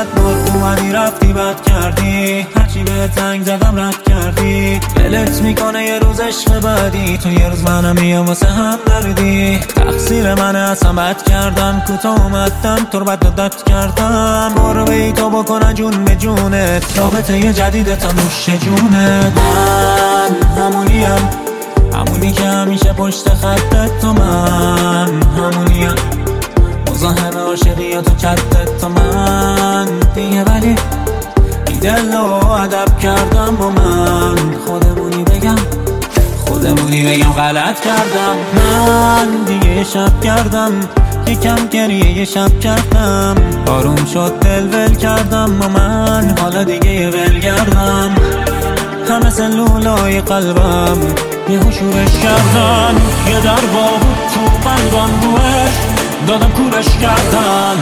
صد بار اومدی رفتی بد کردی، هرچی به تنگ زدم رد کردی. دلت میکنه یه روز عشق بعدی، تو یه روز منم میام واسه هم دردی. تقصیر منه اصلا بد کردم، کوتاه اومدم تو رو بد داد کردم. برو بی تو بکنه جون به جونت، رابطه یه جدید تا نوش جونت. من همونی که همیشه پشت خطت، تو من همونیم مزاحم عاشقیات و چتت، تو من دیگه ولی بی دل و ادب کردم با من. خودمونی بگم غلط کردم. من دیگه یه شب کردم، یکم گریه یه شب کردم. آروم شد دل ول کردم و من حالا دیگه یه ول کردم. همه سلولای قلبم یه شورش کردن، یه در بود تو قلبم روش دادم کورش کردن.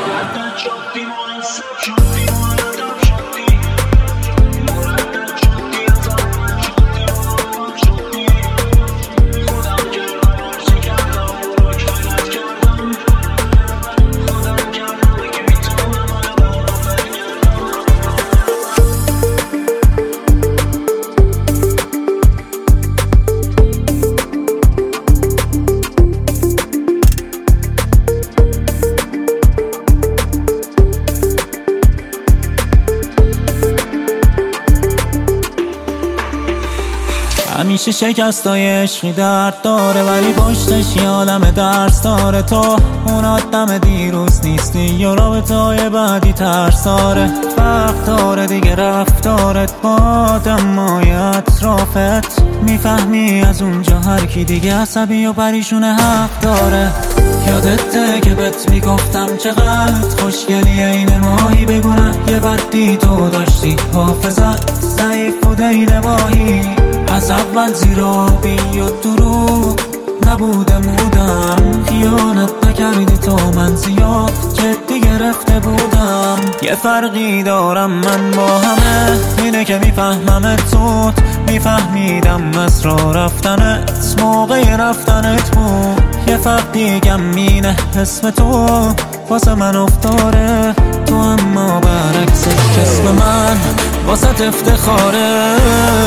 همیشه شکستای عشقی درد داره، ولی پشتش یه عالم درس داره. تو اون آدم دیروز نیستی، یا رابطه‌های بعدی ترساره. وقت داره دیگه رفتارت با آدمای اطرافت، میفهمی از اونجا هر کی دیگه عصبی و پریشونه حق داره. یادته که بهت میگفتم چقدر خوشگلی این ماهی، بگونه یه بدی تو داشتی، حافظت ضعیف بوده این ماهی. از اول زیرابی و دروغ نبودم بودم، خیانت نکردی تو من زیاد جدی گرفته بودم. یه فرقی دارم من با همه، اینه که میفهمم تو میفهمیدم از راه رفتنت موقع رفتنت بود. یه فرق دیگم اینه اسم تو واسه من افتاره تو، اما برعکسش اسم من واسه افتخاره.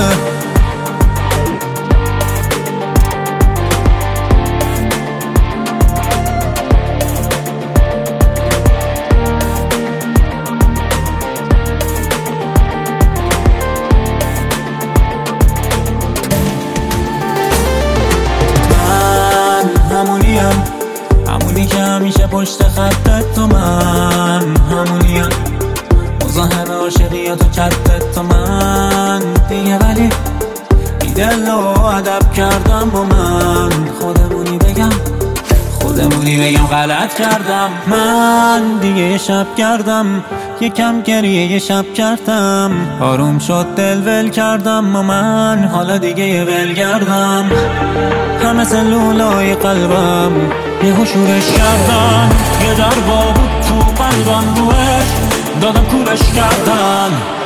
همونی که همیشه پشت خطت، تو من همونیم مزاحم عاشقیات و چتت، تو من دیگه ولی بی دل و ادب کردم با من. خودمونی بگم غلط کردم. من دیگه یه شب کردم، یکم گریه یه شب کردم. آروم شد دل ول کردم و من حالا دیگه یه ول کردم. همه سلولای قلبم یه شورش کردن، یه در بود تو قلبم روش دادم کورش کردن.